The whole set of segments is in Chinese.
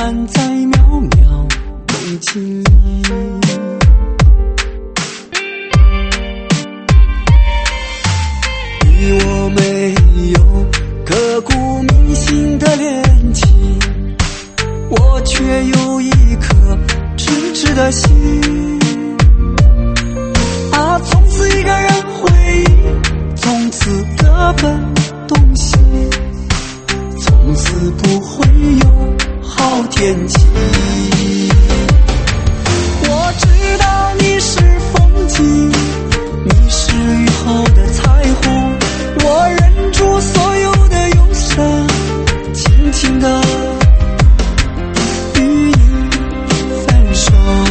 站在渺渺梦境里。你我没有刻骨铭心的恋情，我却有一颗痴痴的心。啊，从此一个人回忆，从此各奔东西，从此不会有好天气。我知道你是风景，你是雨后的彩虹，我忍住所有的忧伤，轻轻地与你分手。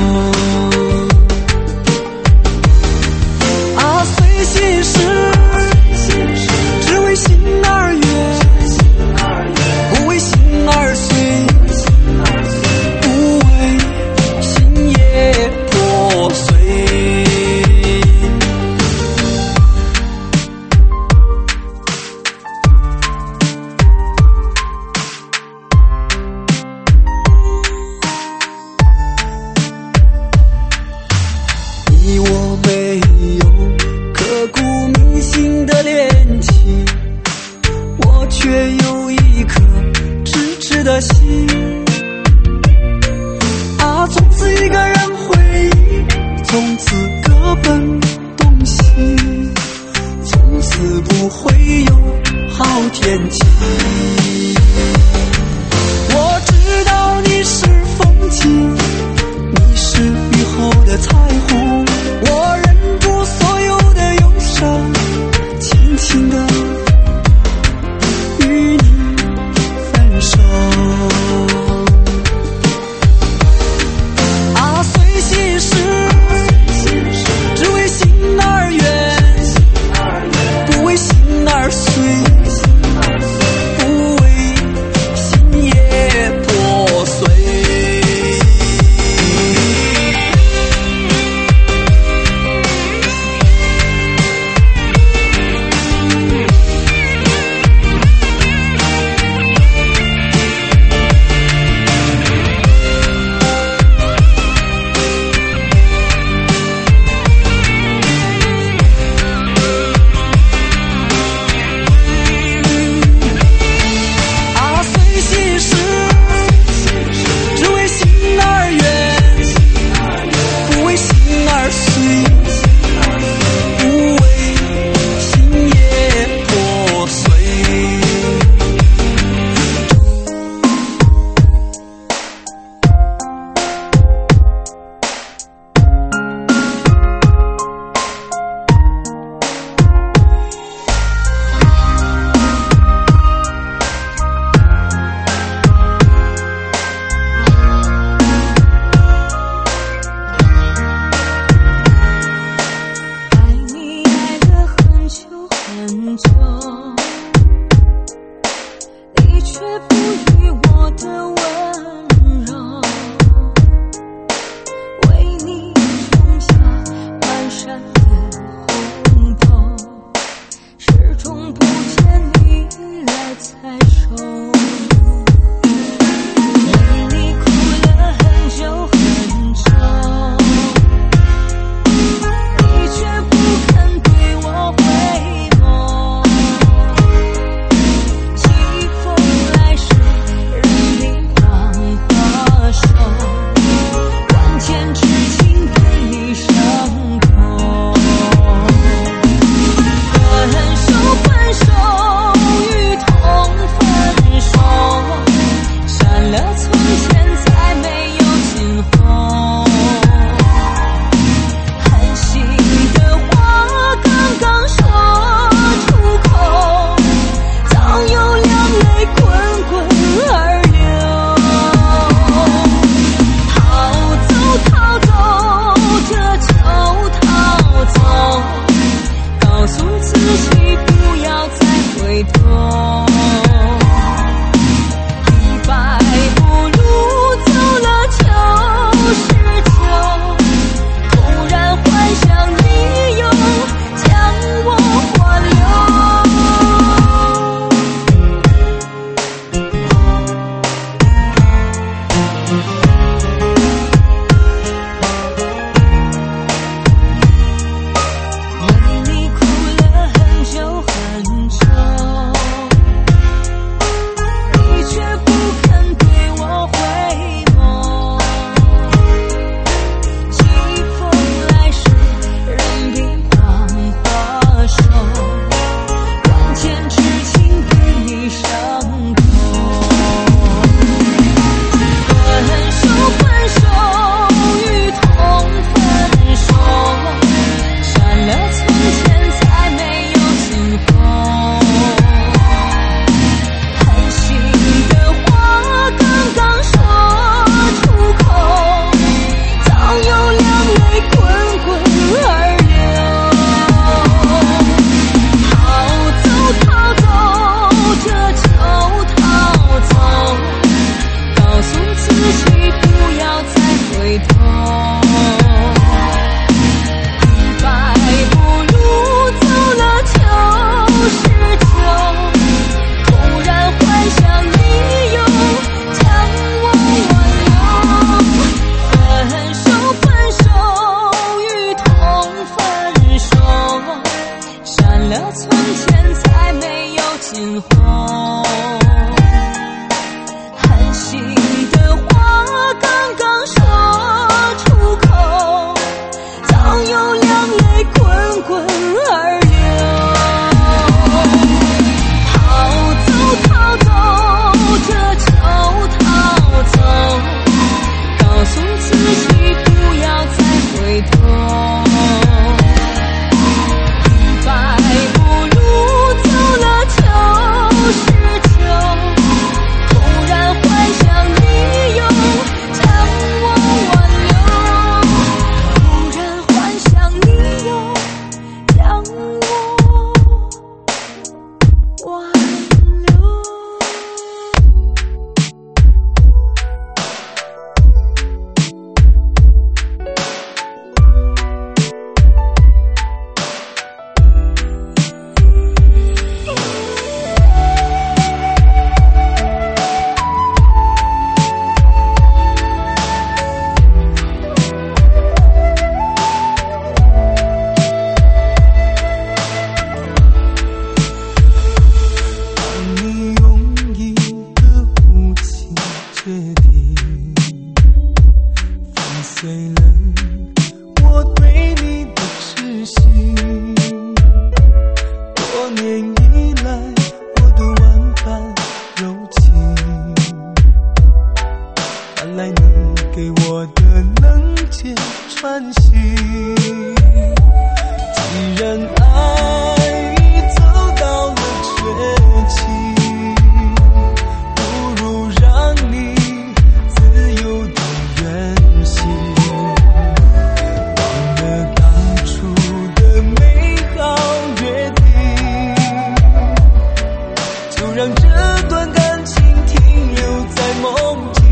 啊，随心事，只为心而悦，不为心而碎，不为心也破碎。你我没有刻骨铭心的恋情，我却有一颗痴痴的心。啊，从此一个人回忆，从此各奔东西，从此不会有好天气。我知道你是风景，你是雨后的彩虹，我忍住所有的忧伤，轻轻地与你分手。啊，随心事，只为心而悦，不为心而碎，不为心也破碎。你却不予我的温柔，为你种下满山的红豆，始终不见你来采收。为你哭了很久很久，你却不肯对我回眸。 欢喜。既然爱已走到了绝期，不如让你自由的远行，忘了当初的美好约定，就让这段感情停留在梦境。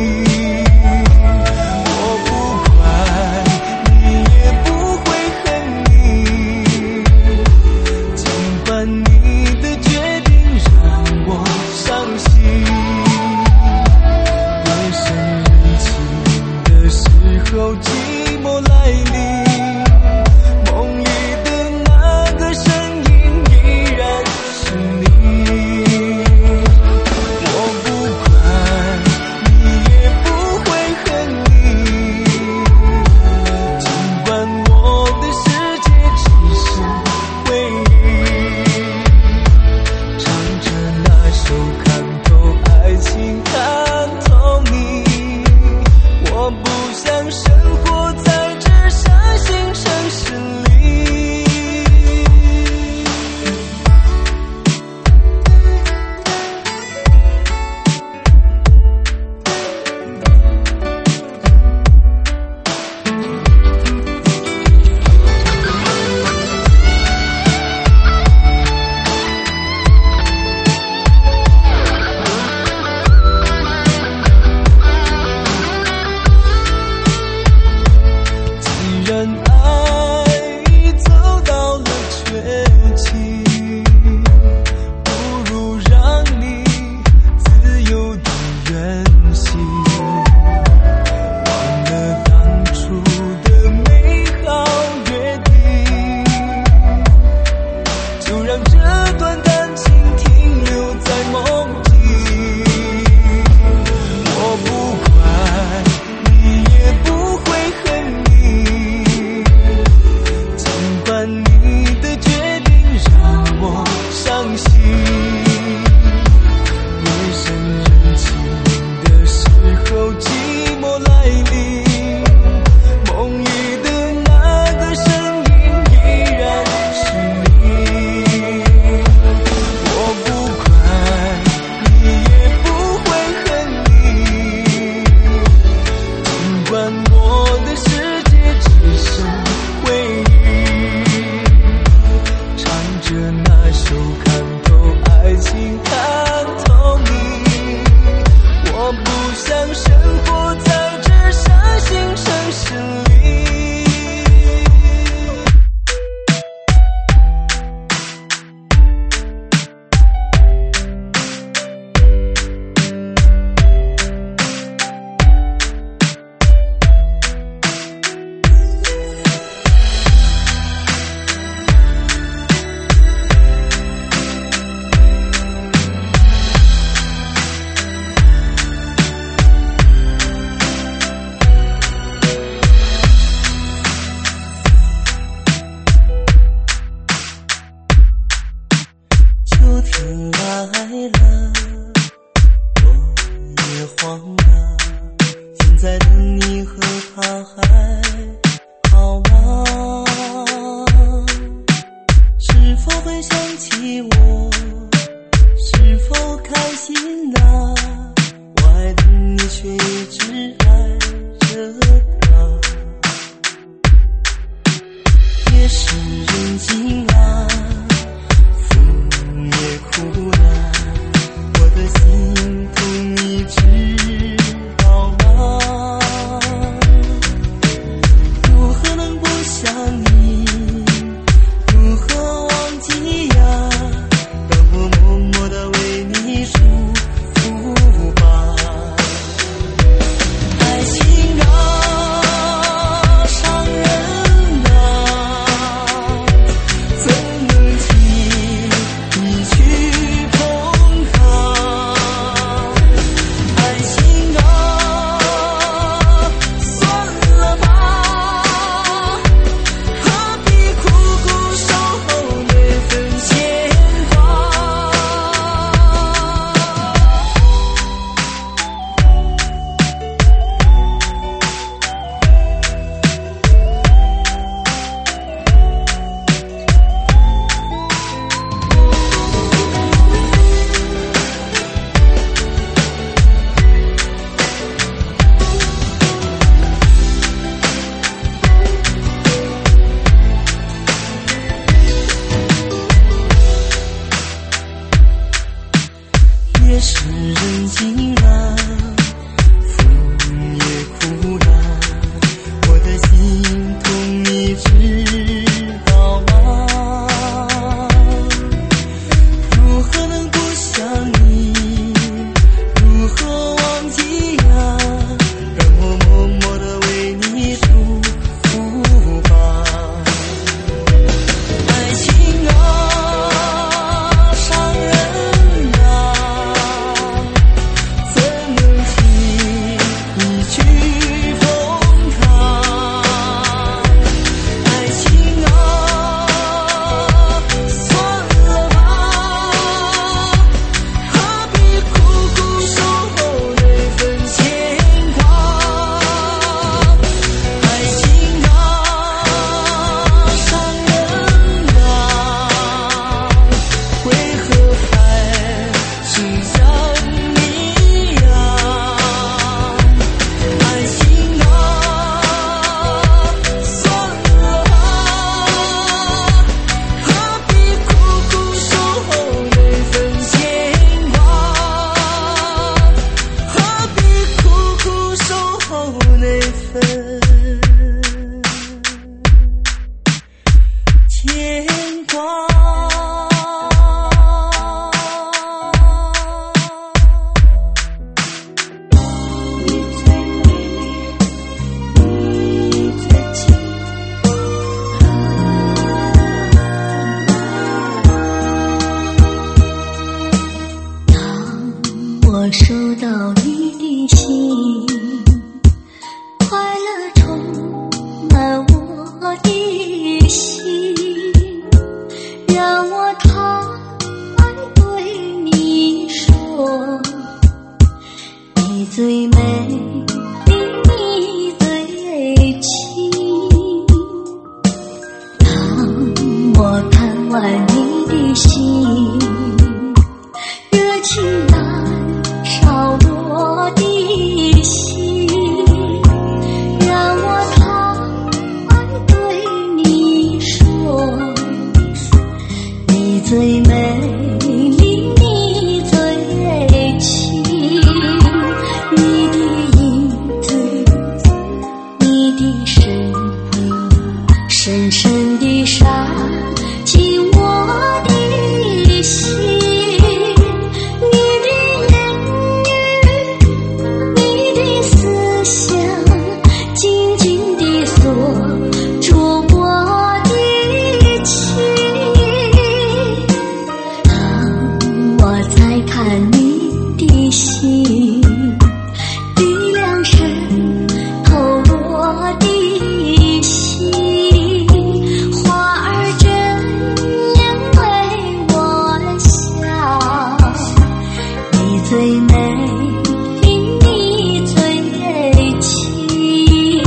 我不怪你，也不会恨你，尽管你的决定让我伤心。夜深人静的时候，寂寞来临，梦里的那个声音依然是你。我不怪你，也不会恨你，尽管我的世界只是回忆。唱着那首看透爱情看透你，我不想生活在这伤心城市里。既然爱已走到了绝期，不如让你自由的远行，忘了当初的美好约定，就让这段感情停留在梦境。我不怪你，也不会恨你，尽管你的决定让我伤心。夜深人静的时候，寂寞来临，梦里的那个声音依然是你。我不怪你，也不会恨你，尽管我的世界只剩回忆。唱着那首看透爱情看透你，我不想生活在这伤心城市里。秋天来了，我也慌了，现在的你和他还好吗？是否会想起我？是否开心啊？我爱的你却一直爱着他。夜深人静啊，也哭了，我的心痛你知道吗？ 你最美你最情，当我看完你的心，热情燃烧我的心，让我坦白对你说，你最美你最情，你的影子你的身影深深地杀进我的心，你的言语你的思想紧紧地锁住我的情，当我再看你的心，力量是透入我的心，花儿真眼为我笑，你最美你最情，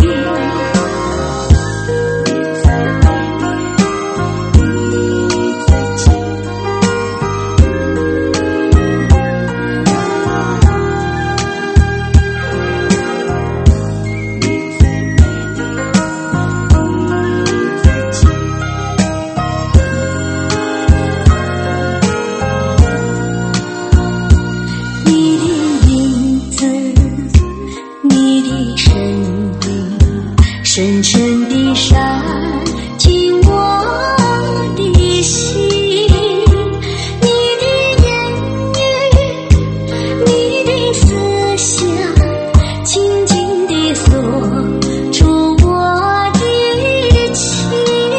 你的影子你的身影深深地杀进我的心，你的言语你的思想紧紧地锁住我的情，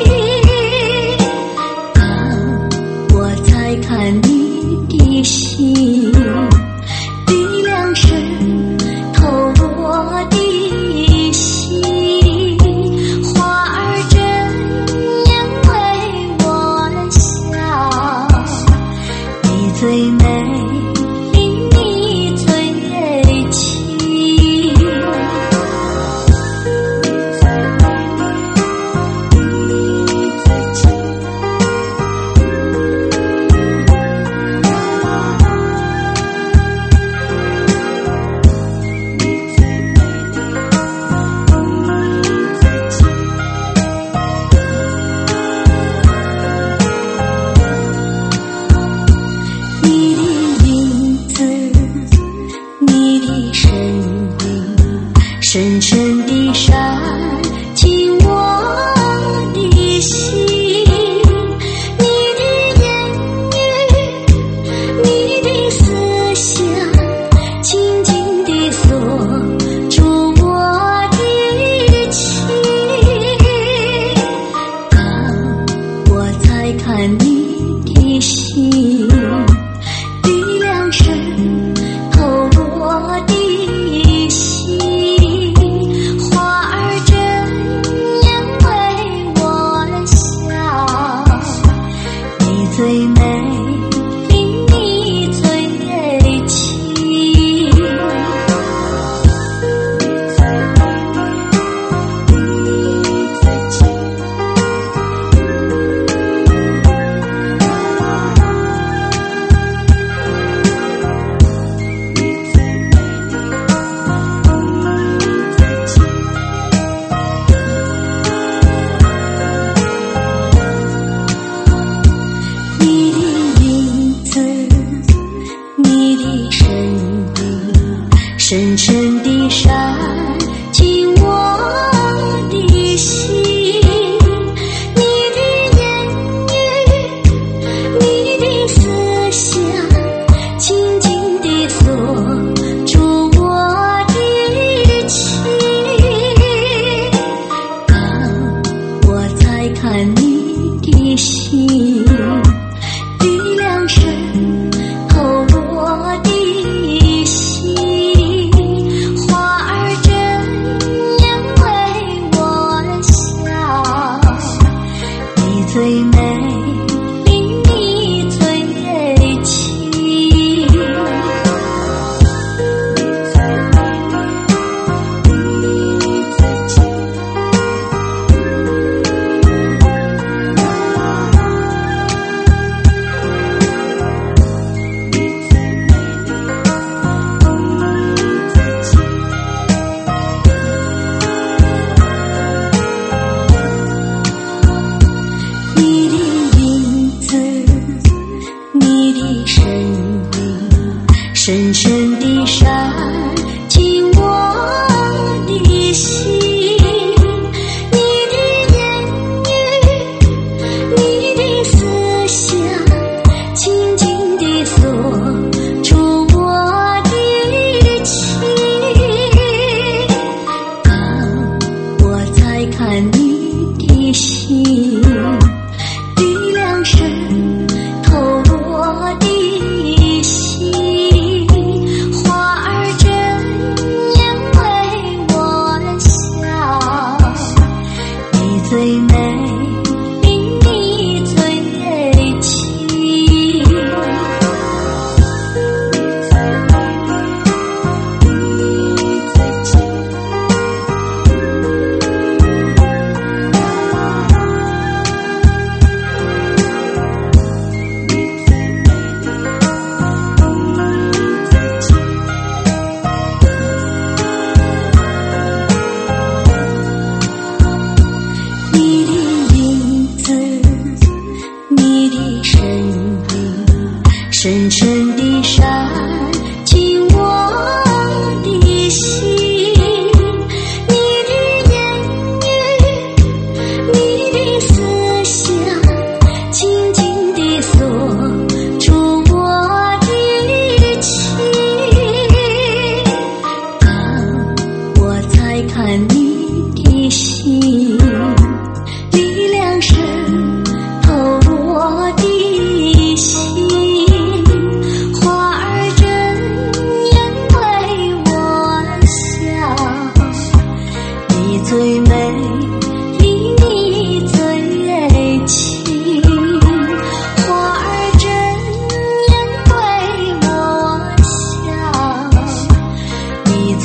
当我再看你的心，力量是透入我的心，花儿真眼为我笑，你最美你最情，你的影子你的身影深深地杀进我的心，你的言语你的思想紧紧地锁住我的情，当我再看你的心，力量是透入我的心，花儿真眼为我笑，你最美你最情，你的影子你的身影深深地杀进我的心，你的言语你的思想紧紧地锁住我的情，当我再看你的心，力量是透入我的心，花儿真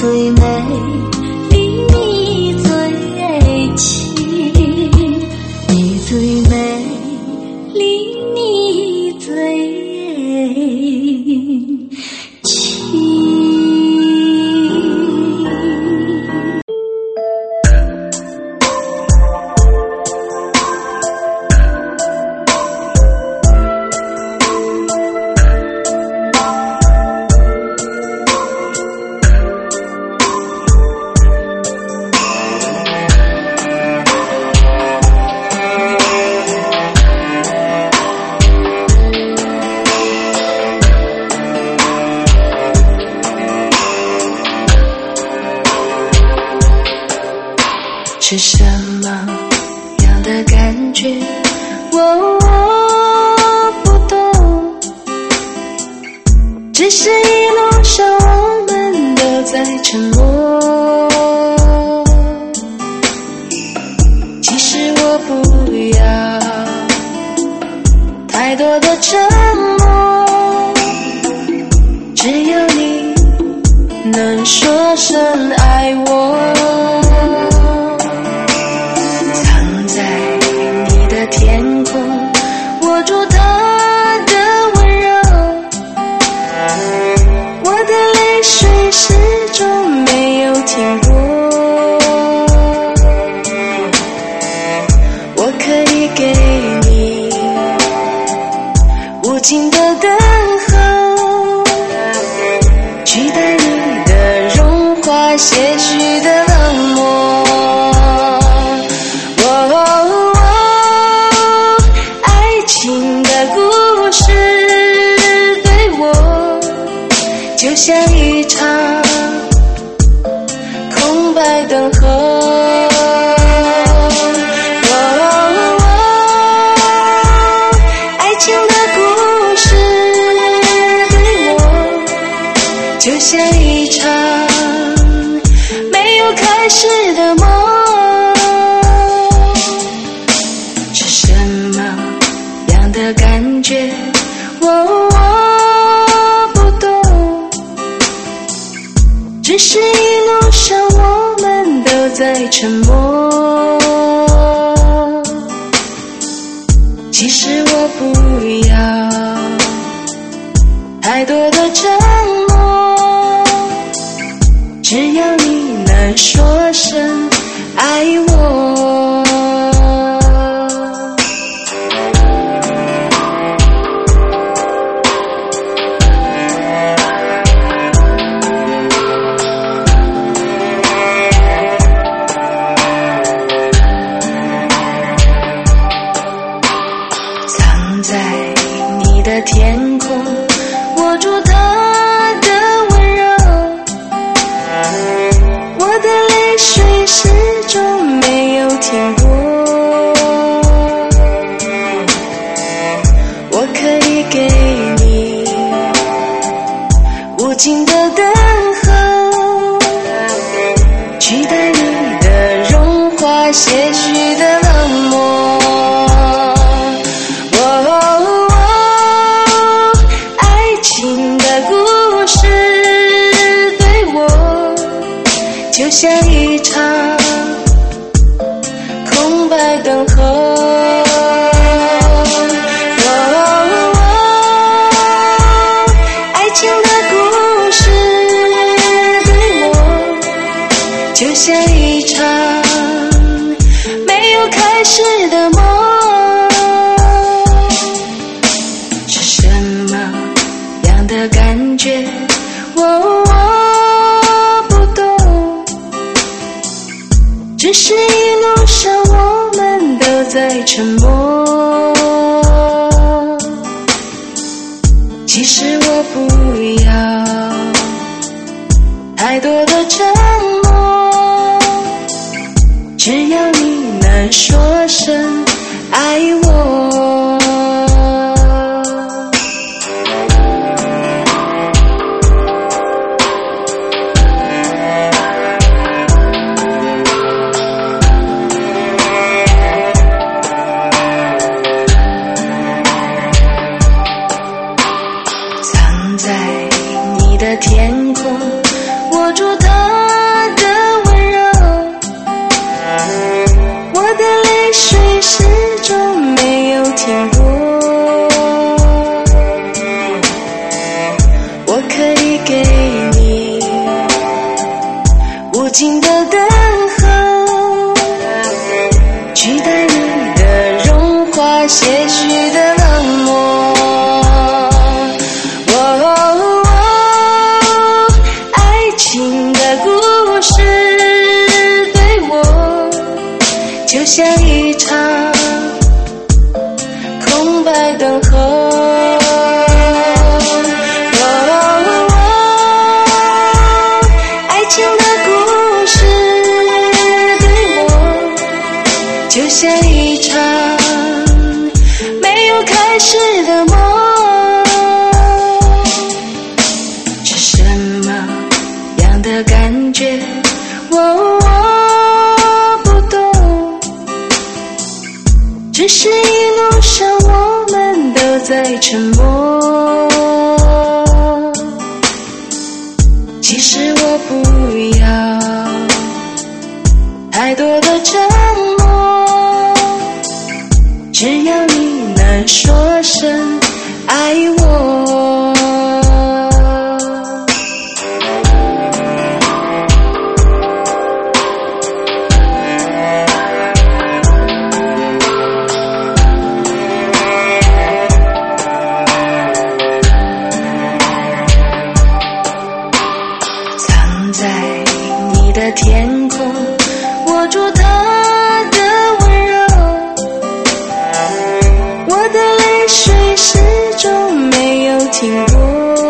最美丽，你最情，你最美丽，你最情。 是什么样的感觉？我不懂，只是一路上我们都在沉默。其实我不要太多的承诺，只有你能说声爱我。天空握住它的温柔，我的泪水始终没有停过。我可以给你无尽的等候，取代你的融化，些许的冷漠。就像一场空白等候，爱情的故事对我就像一场没有开始的梦。是什么样的感觉？只是一路上我们都在沉默。其实我不要太多的承诺，只要你能说声爱我。天空握住它的温柔，我的泪水始终没有停过。我可以给你无尽的等候，取代你的融化，些许的冷漠。就像一场空白等候，爱情的故事对我就像一场没有开始的梦。是什么样的感觉？只是一路上我们都在沉默。其实我不要太多的承诺，只要你能说声爱我。天空握住它尽的等候，取代你的荣华些许的冷漠。爱情的故事对我就像一场空白等候。就像一场没有开始的梦，是什么样的感觉？我不懂，只是一路上我们都在沉默。其实我不要太多的承诺，只要你能说声爱我。藏在你的天空，握住它的温柔，我的泪水始终没有停过。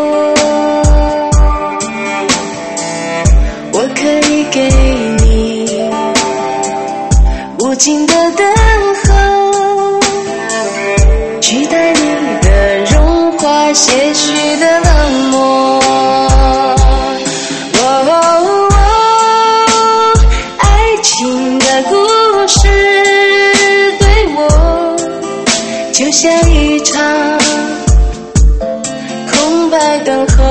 我可以给你无尽的等候，取代你的荣华些许的冷漠。爱情的故事对我就像一场空白等候。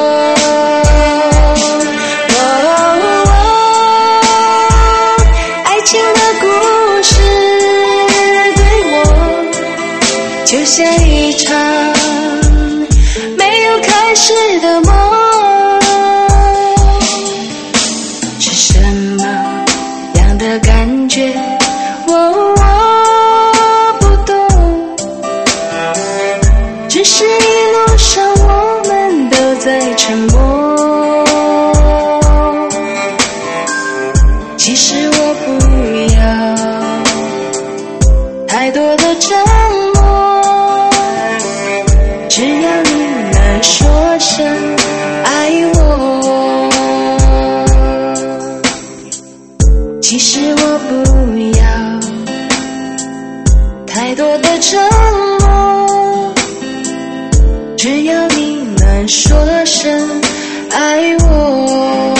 爱情的故事对我就像一场没有开始的梦，是什么样的感觉？我不懂，只是一路上我们都在沉默。其实我不要太多的承诺，只要你能说声爱我。其实我不要太多的承诺，只要你能说声爱我。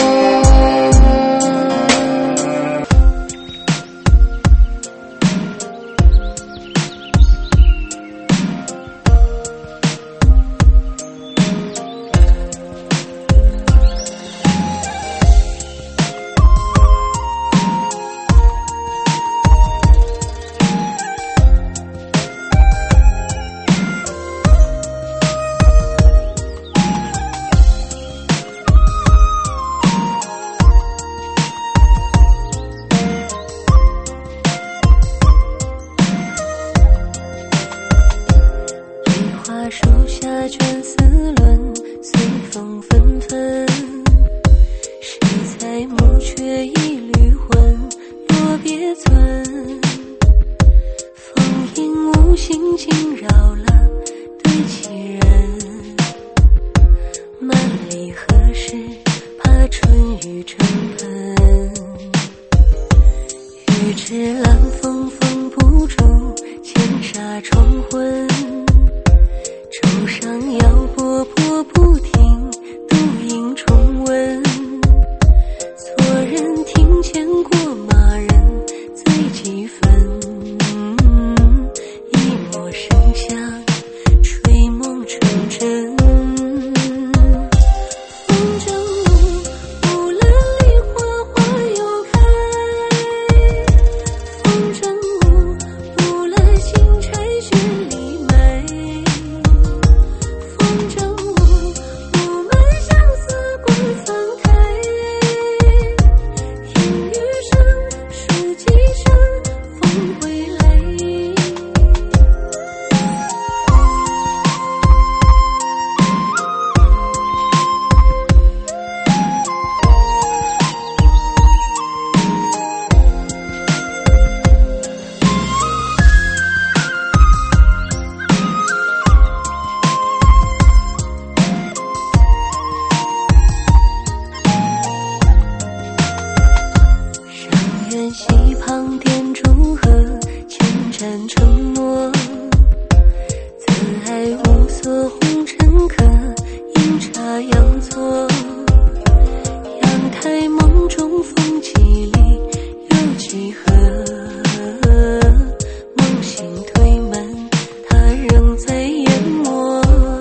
树下卷丝纶，随风纷纷。谁在暮却一缕魂，落别村。风影无心惊扰了对棋人。万里何时，怕春雨成盆。欲知兰风封不住，千纱重昏。舟上摇波波不停，独影重温。错人听见过骂人，醉几分。一抹生香，吹梦成真。风筝舞，乌兰梨花花又开。风筝舞，乌兰新柴雪里埋。 承诺，在无色红尘客，阴差阳错，阳台梦中风起里有几何，梦醒推门，他仍在淹没。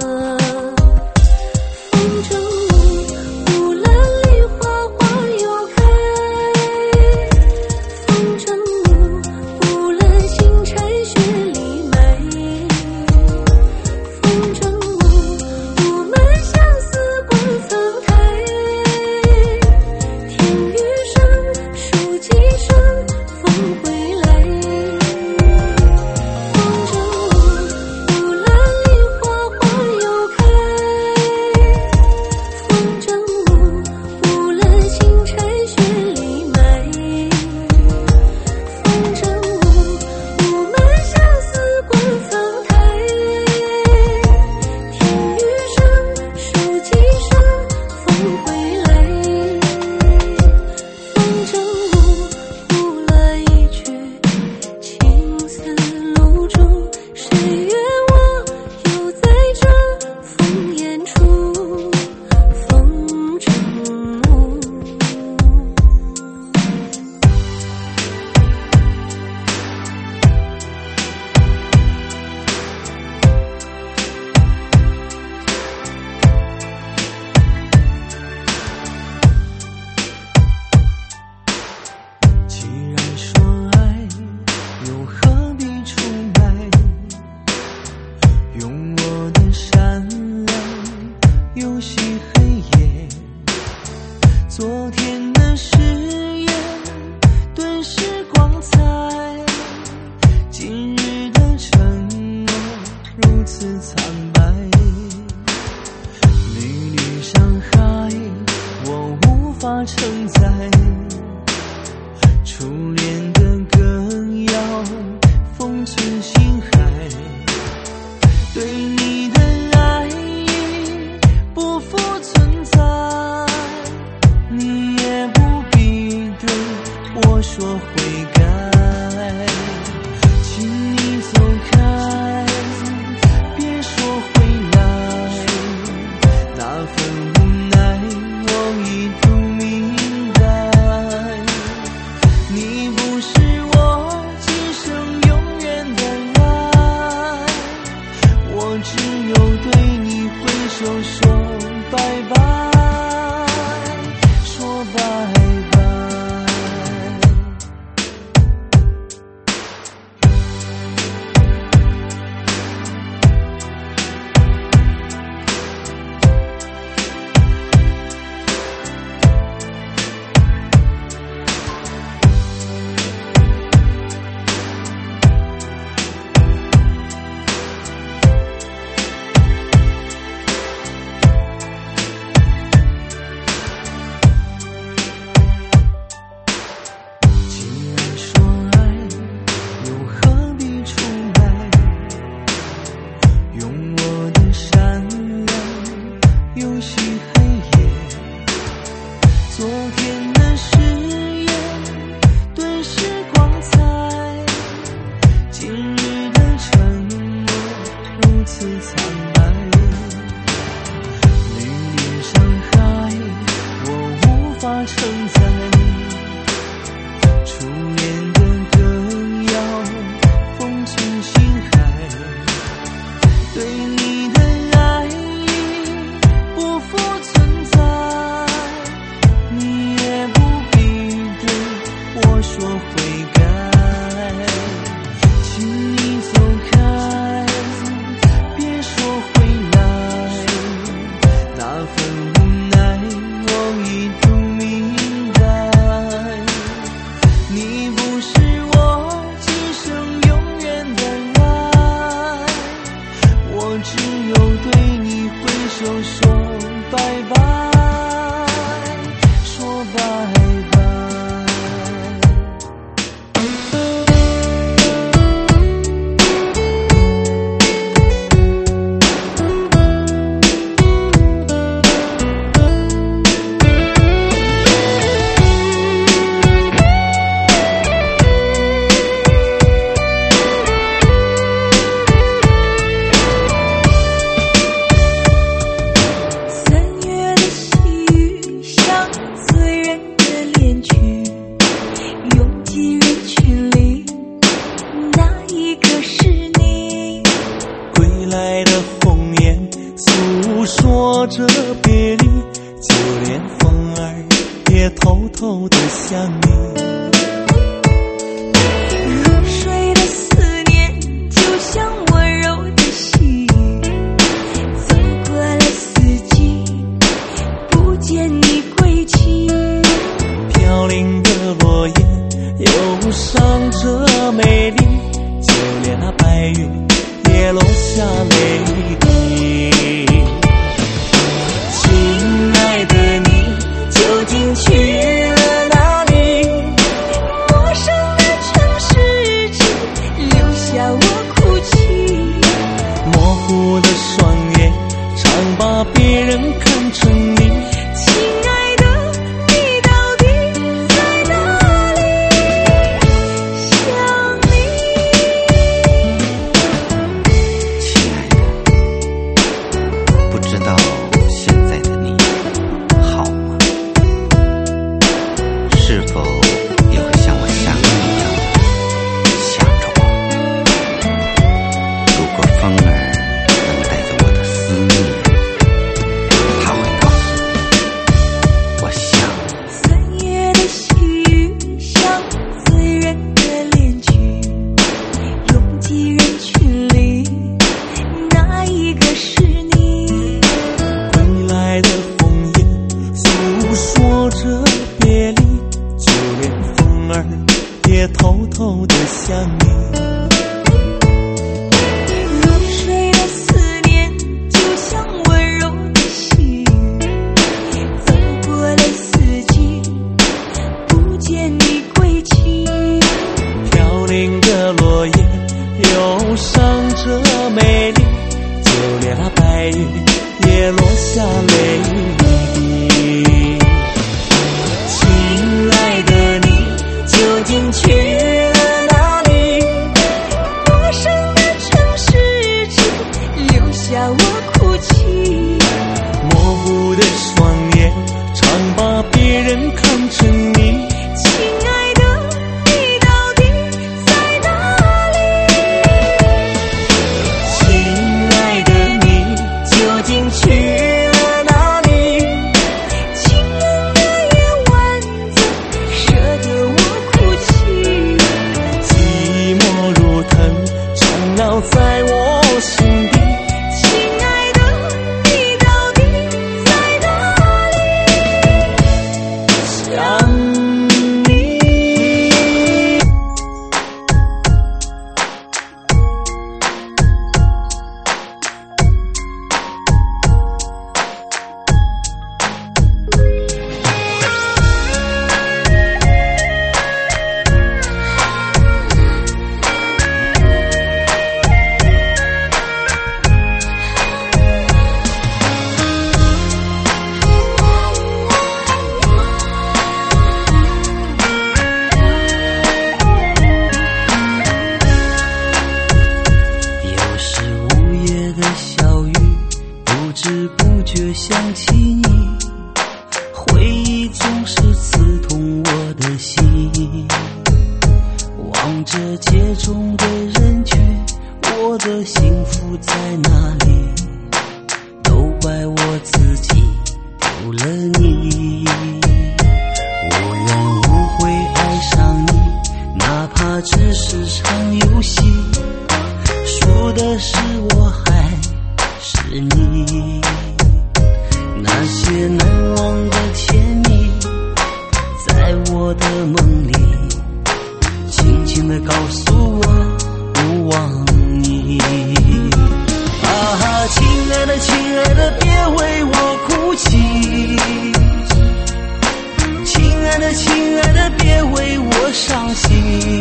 风筝舞，乌兰里花花又开，风筝舞，乌兰新柴雪里埋，风筝舞，我们相思过曾开，天雨声，树几声，风回来，风筝舞，乌兰里花花又开，风筝舞，乌兰新柴雪里埋，风筝舞，我们相思过曾开，天雨声，树几声，风回来，风筝舞，舞了一曲青丝路中，谁约我又在这烽烟处，风筝舞。 既然说爱，又何必出卖？用我的善良游戏黑夜，昨天的誓言顿时光彩，今日的承诺如此苍白。缕缕伤害，我无法承载。初恋的歌谣封存心海，对你的爱已不复存在，你也不必对我说悔改，请你走开，别说回来，那份无奈我已不明白，你不是我今生永远的爱，我只有对你挥手说拜拜，说拜拜。既然说爱，又何必出卖？用我的善良游戏黑夜，昨天的誓言顿时光彩，今日的承诺如此苍白。缕缕伤害，我无法承载。初恋的歌谣封存心海，对你的爱已不复存在，你也不必偷的想你。 入睡的思念就像温柔的细雨，走过了四季，不见你归期。 飘零的落叶忧伤着美丽，就连那白云也落下泪滴。亲爱的你究竟去了哪里？ 陌生的城市只留下我哭泣。 模糊的双眼常把别人看成你。 亲爱的，你到底在哪里？想你。 亲爱的，不知道现在的你好吗？是否也会像我想你一样想着我？如果风儿能带着我的思念，它会告诉你我想你。 3月的细雨像醉人的恋曲，拥挤人群里，哪一个是你？ 归来的枫叶诉说着别离，就连风儿也偷偷的想你。 入睡的思念就像温柔的细雨，走过了四季，不见你归期。 飘零的落叶忧伤着美丽，就连那白云也落下泪滴。亲爱的你究竟去了哪里？ 陌生的城市只留下我哭泣。 模糊的双眼常把别人看成你。 亲爱的，你到底在哪里？ 亲爱的你究竟去了哪里？ 情人的夜晚怎舍得我哭泣？ 寂寞如藤缠绕在我心底。 亲爱的，你到底在哪里？ 想你。 又是午夜的小雨，不知不觉想起你，回忆总是刺痛我的心。望着街中的人群，我的幸福在哪里？都怪我自己丢了你。无缘无悔爱上你，哪怕只是场游戏，输的是我还是你？那些难忘的甜蜜，在我的梦里轻轻地告诉我不忘你。啊，亲爱的亲爱的，别为我哭泣。亲爱的亲爱的，别为我伤心。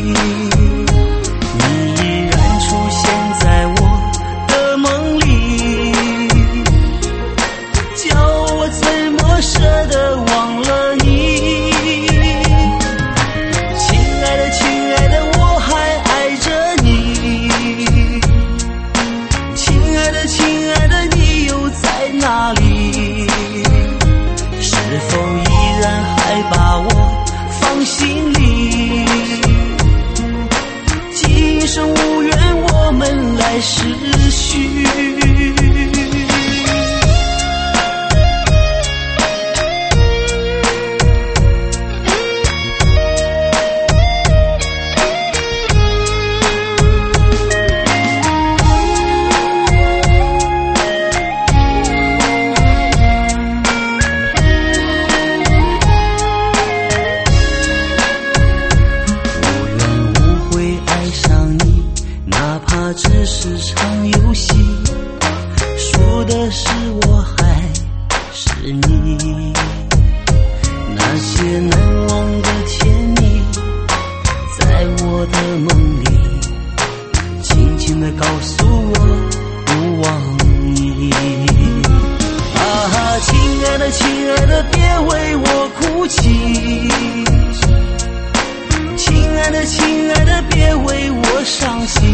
你依然出现在我的梦里，叫我怎么舍得忘了你。亲爱的亲爱的，我还爱着你。亲爱的亲爱的，你又在哪里？是否依然还把我放心里？今生无缘，我们来世续。 的亲爱的别为我伤心，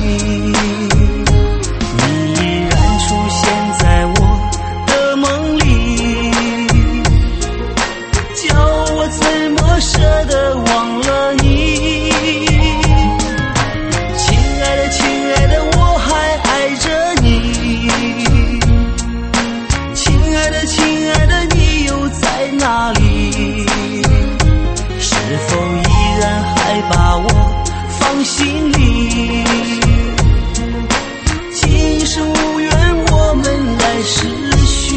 你依然出现在我的梦里，叫我怎么舍得忘了你。亲爱的亲爱的我还爱着你，亲爱的亲爱的你又在哪里？是否依然还把我放心里？今生无缘我们来世续，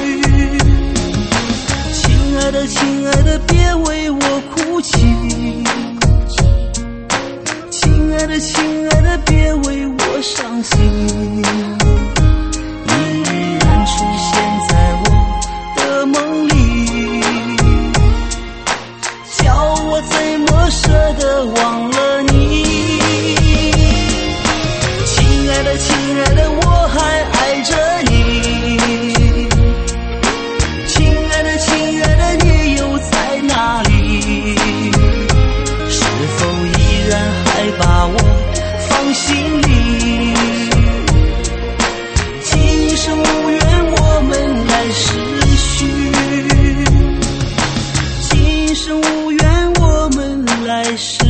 亲爱的亲爱的别为我哭泣，亲爱的亲爱的别为我伤心，你依然出现在我的梦里，叫我怎么舍得忘了你。亲爱的亲爱的我还爱着你，亲爱的亲爱的你又在哪里？是否依然还把我放心里？今生无缘我们来世续，今生无缘我们来世。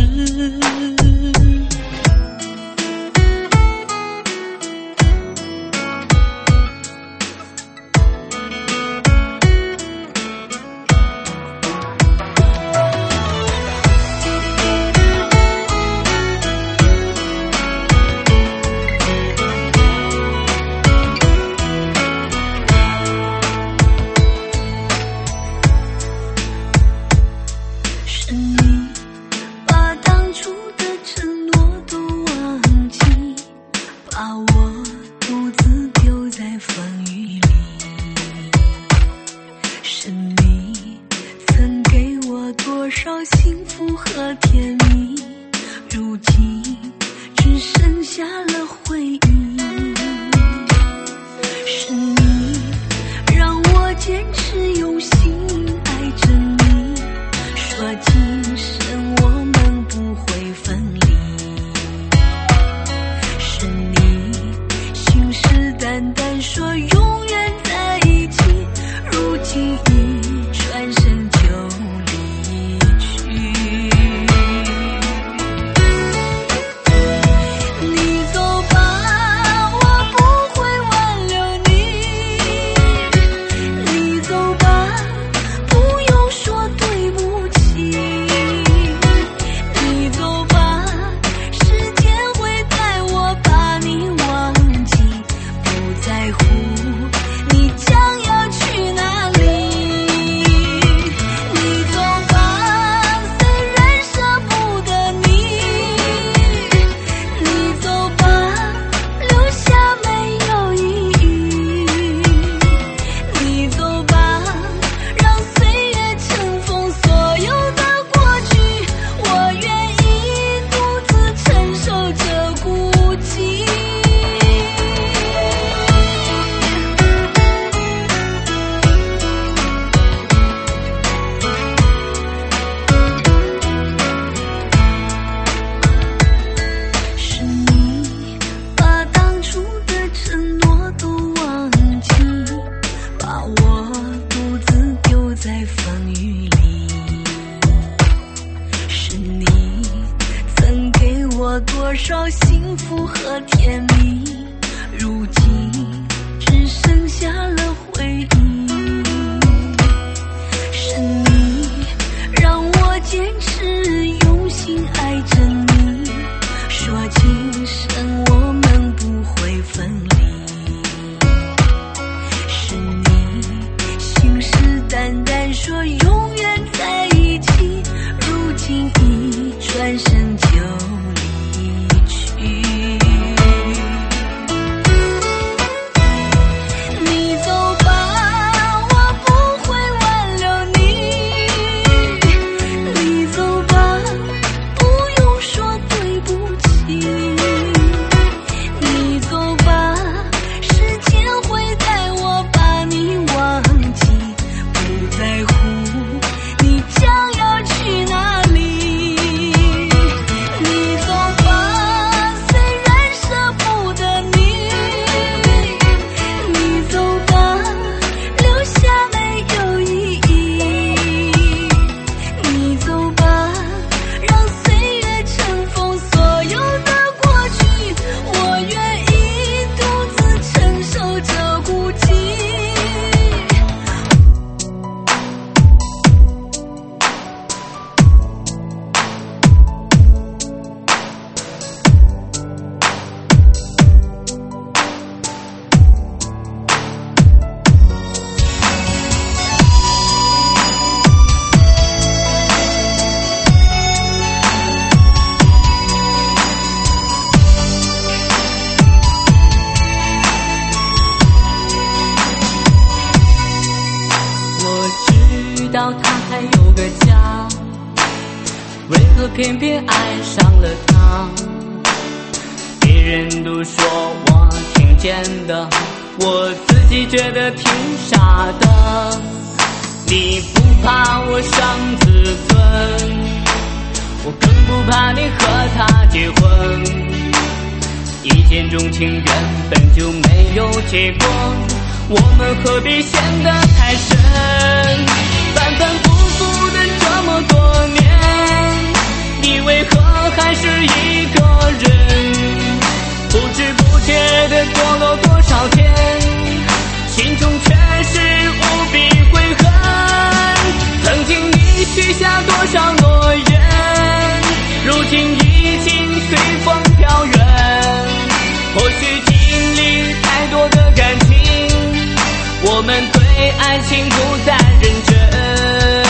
为何偏偏爱上了他？别人都说我挺贱的，我自己觉得挺傻的。你不怕我伤自尊，我更不怕你和他结婚。一见钟情原本就没有结果，我们何必陷得太深？反反复复的这么多年，你为何还是一个人？不知不觉的过了多少天，心中却是无比悔恨。曾经你许下多少诺言，如今已经随风飘远。或许经历太多的感情，我们对爱情不再认真。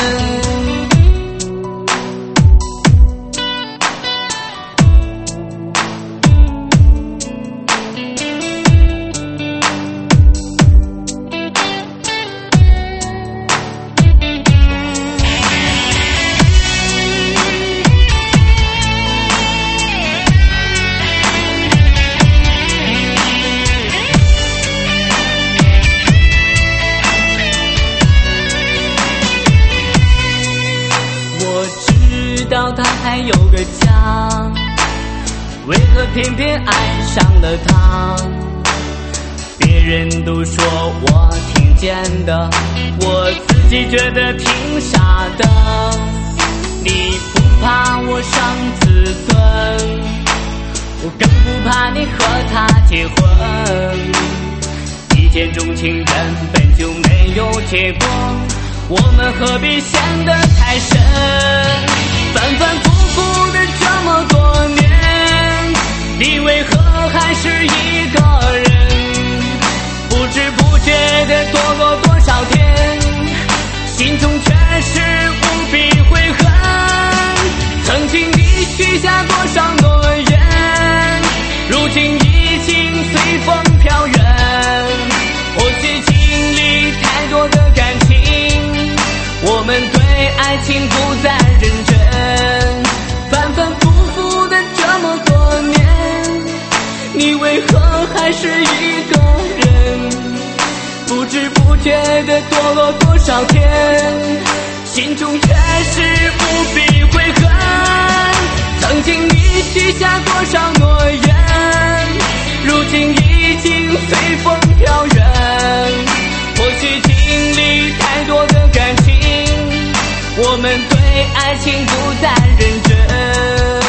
他还有个家，为何偏偏爱上了他？别人都说我挺贱的，我自己觉得挺傻的。你不怕我伤自尊，我更不怕你和他结婚。一见钟情原本就没有结果，我们何必陷得太深？反反复复的这么多年，你为何还是一个人？不知不觉的多过多少天，心中却是无比悔恨。曾经你许下多少诺言，如今已经随风飘远。或许经历太多的感情，我们对爱情不再认真。反反复复的这么多年，你为何还是一个人？不知不觉的多了多少天，心中却是无比悔恨。曾经你许下多少诺言，如今已经随风飘远。或许经历太多的感情，我们对爱情不再认真。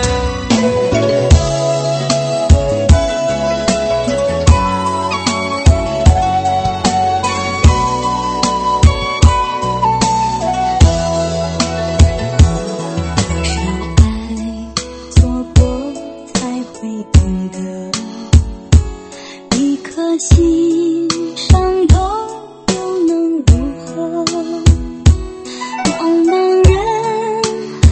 心伤透又能如何？茫茫人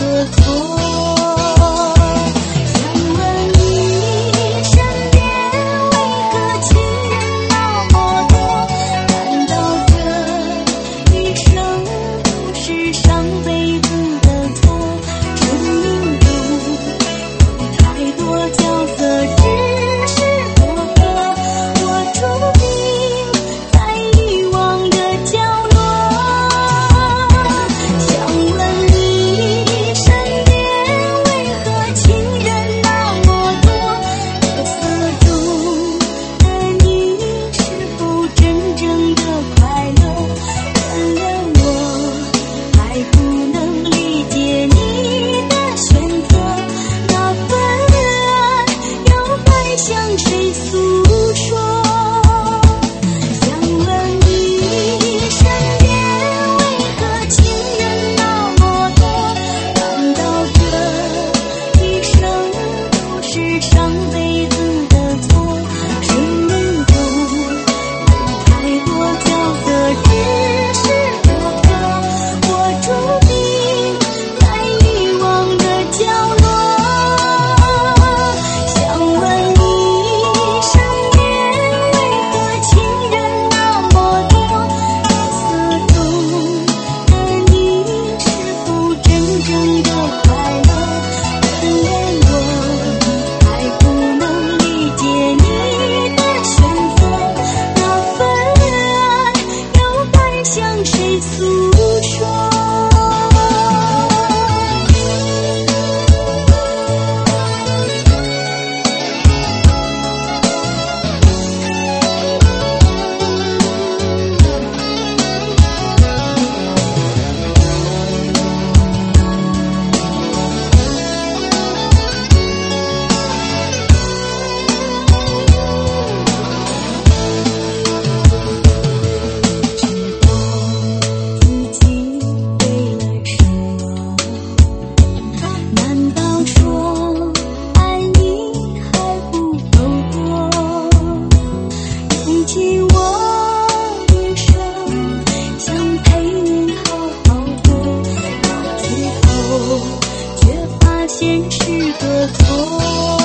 何错？想问你身边为何情人那么多？难道这一生都是上辈子的错？生命中有太多角色只是过客，我注定在遗忘的角落。想问你身边为何情人那么多？角色中的你是否真正的快乐？原谅我还不能理解你的选择，那份爱又该向谁诉说？想问你身边为何情人那么多？难道这一生都是上辈子的错？生命中有太多角色只是过客，我注定在遗忘的角落。想问你身边为何情人那么多？角色中的你是否真正的快乐？原谅我还不能理解你的选择，那份爱又该向谁诉说？自己为了什么？难道说爱你还不够多？用尽我余生，想陪你好好过，到最后却发现是个错。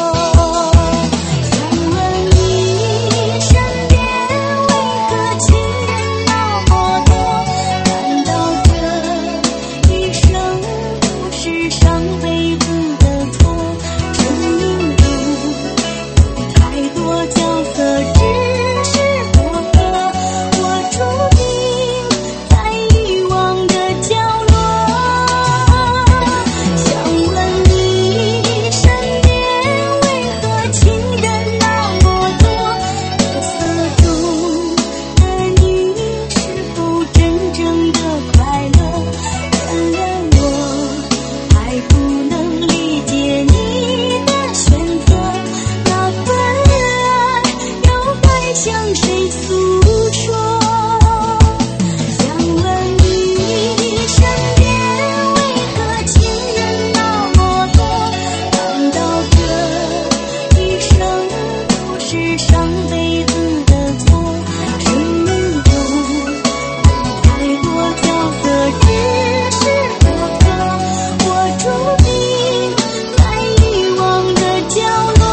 想问你身边为何情人那么多？难道这一生都是上辈子的错？生命中有太多角色只是过客，我注定在遗忘的角落。想问你身边为何情人那么多？角色中的你是否真正的快乐？原谅我还不能理解你的选择，那份爱又该向谁诉说？想问你身边为何情人那么多？难道这一生都是上辈子的错？生命中有太多角色只是过客，我注定在遗忘的角落。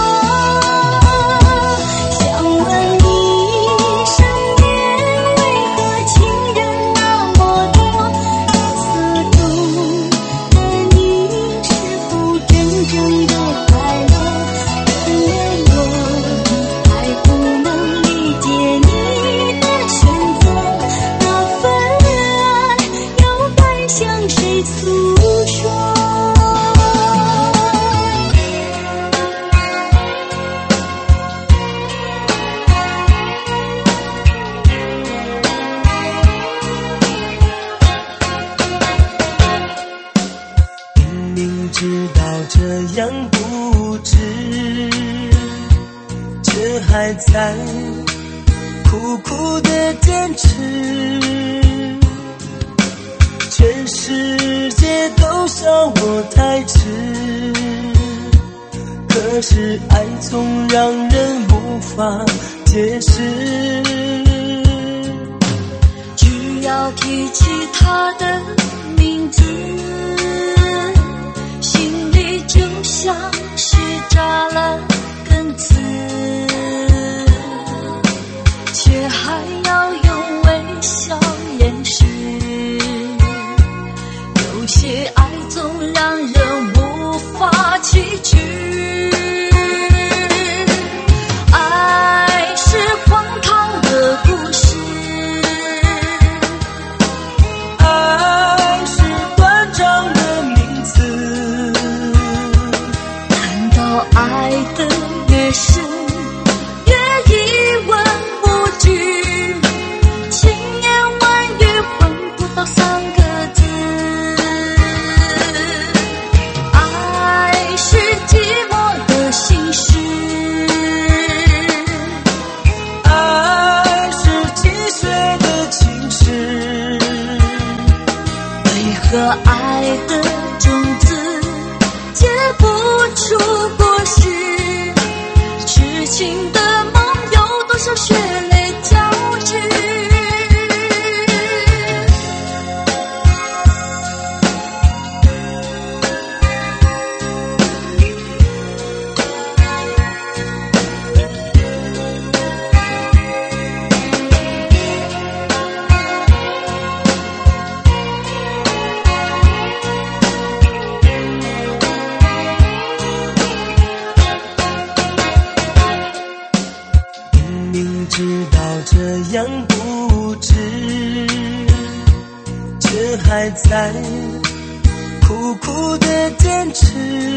想问你身边为何情人那么多？角色中的你是否真正的快乐？原谅我还不能理解你的选择，那份爱又该向谁诉说？ 明明知道这样不值，却还在苦苦的坚持。全世界都笑我太迟，可是爱总让人无法解释。 只要提起他的名字， 爱得越深，越一文不值，千言万语换不到三个字。爱是寂寞的心事， 爱是积雪的侵蚀， 为何爱的种子结不出果实？痴情的梦有多少血泪交织？ 明知道这样不值，却还在苦苦的坚持。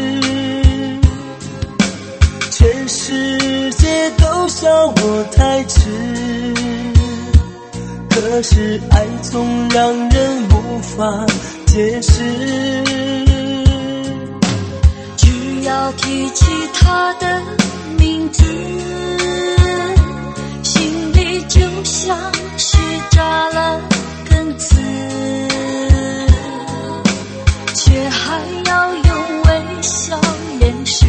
全世界都笑我太迟，可是爱总让人无法解释。 只要提起他的名字，心里就像是扎了根刺，却还要用微笑掩饰。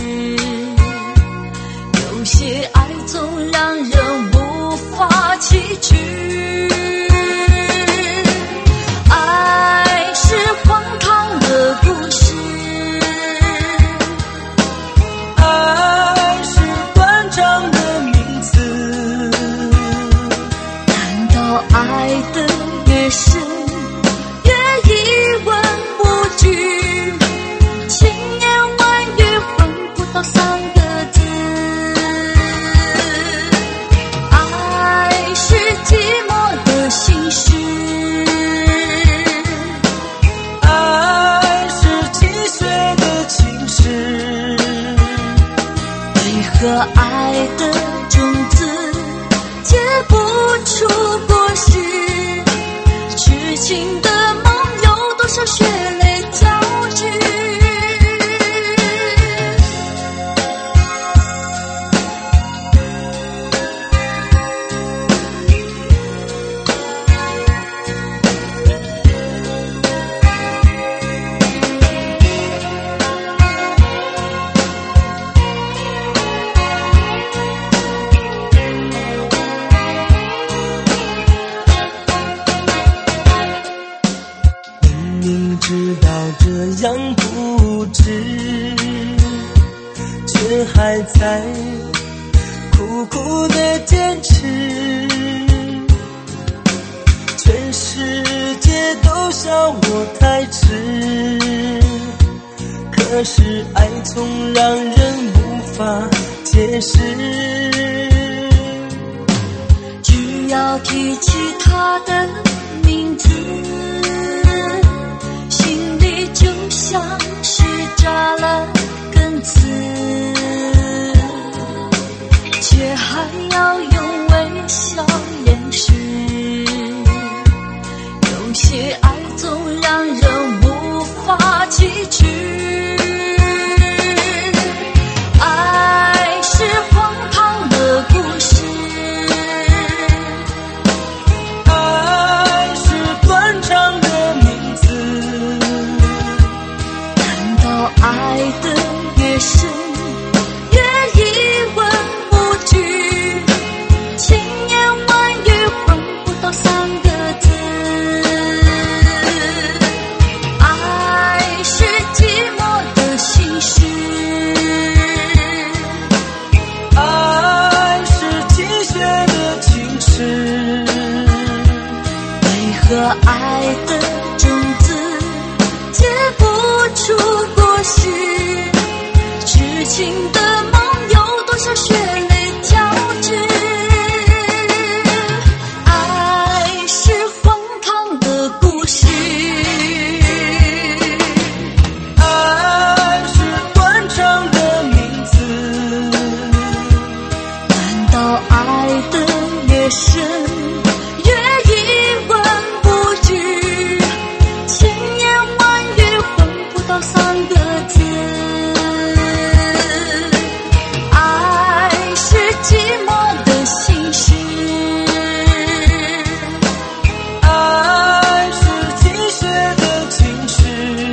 有些爱总让人无法启齿，爱是荒唐的故事， 爱是断肠的名字， 难道爱得越深，越一文不值，千言万语换不到三个字？爱是寂寞的心事， 爱是积雪的侵蚀， 为何爱的种子结不出果实？痴情的梦有多少血泪交织？ 明知道这样不值，却还在苦苦的坚持。全世界都笑我太迟，可是爱总让人无法解释。 只要提起他的名字，心里就像是扎了根刺，却还要用微笑掩饰。有些爱总让人无法启齿，爱是荒唐的故事， 爱是断肠的名字， 难道爱得越深，越一文不值，千言万语换不到三个字？爱是寂寞的心事， 爱是积雪的侵蚀， 为何爱的种子结不出果实？痴情的梦有多少血泪交织？爱是荒唐的故事， 爱是断肠的名字， 两个字，爱是寂寞的心事， 爱是积雪的情诗，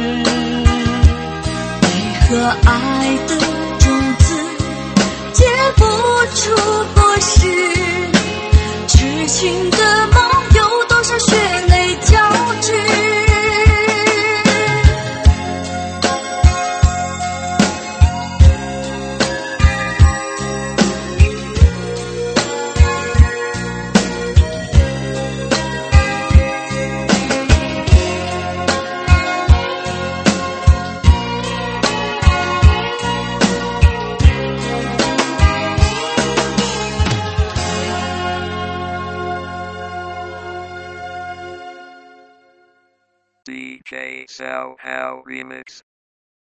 为何爱的种子结不出果实？痴情的梦有多少血泪交织？ DJ Sal Hal Remix